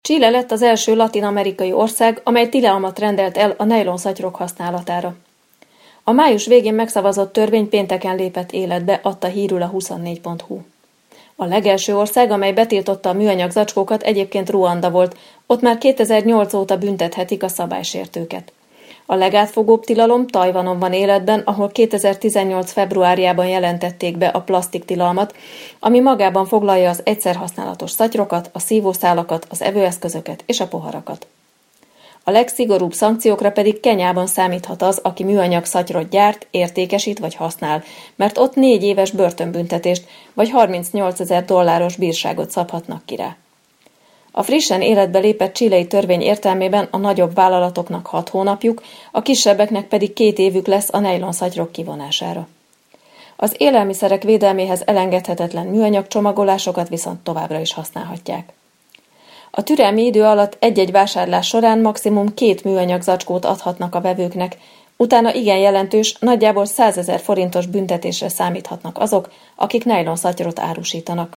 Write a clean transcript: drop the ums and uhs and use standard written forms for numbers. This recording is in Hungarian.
Chile lett az első latin-amerikai ország, amely tilalmat rendelt el a nejlonszatyrok használatára. A május végén megszavazott törvény pénteken lépett életbe, adta hírül a 24.hu. A legelső ország, amely betiltotta a műanyag zacskókat, egyébként Ruanda volt, ott már 2008 óta büntethetik a szabálysértőket. A legátfogóbb tilalom Tajvanon van életben, ahol 2018. februárjában jelentették be a plasztiktilalmat, ami magában foglalja az egyszerhasználatos szatyrokat, a szívószálakat, az evőeszközöket és a poharakat. A legszigorúbb szankciókra pedig Kenyában számíthat az, aki műanyag szatyrot gyárt, értékesít vagy használ, mert ott 4 éves börtönbüntetést vagy $38,000 bírságot szabhatnak ki rá. A frissen életbe lépett chilei törvény értelmében a nagyobb vállalatoknak 6 hónapjuk, a kisebbeknek pedig 2 évük lesz a nejlonszatyrok kivonására. Az élelmiszerek védelméhez elengedhetetlen műanyag csomagolásokat viszont továbbra is használhatják. A türelmi idő alatt egy-egy vásárlás során maximum 2 műanyag zacskót adhatnak a vevőknek, utána igen jelentős, nagyjából 100 000 forintos büntetésre számíthatnak azok, akik nejlonszatyrot árusítanak.